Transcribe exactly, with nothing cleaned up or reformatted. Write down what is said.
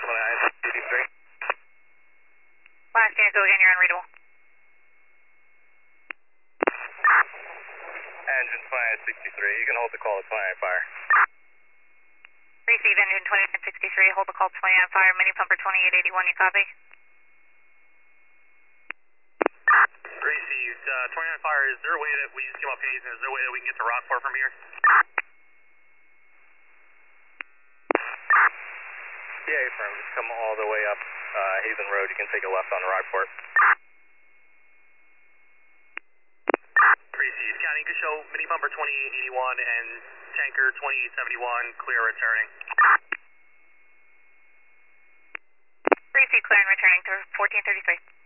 nine sixty-three. Last unit, go again, you're unreadable. Engine twenty-nine sixty-three, you can hold the call at twenty-nine fire. Receive engine twenty-nine sixty-three, hold the call twenty-nine fire, mini pumper twenty-eight eighty-one, you copy? Received, uh, twenty-nine fire, is there a way that we just came up Hazen, is there a way that we can get to Rockport from here? Yeah, affirm, just come all the way up uh, Hazen Road, you can take a left on Rockport. Received, County, you can show mini pumper twenty-eight eighty-one and tanker twenty-eight seventy-one, clear returning. Receive, clear and returning to fourteen thirty-three.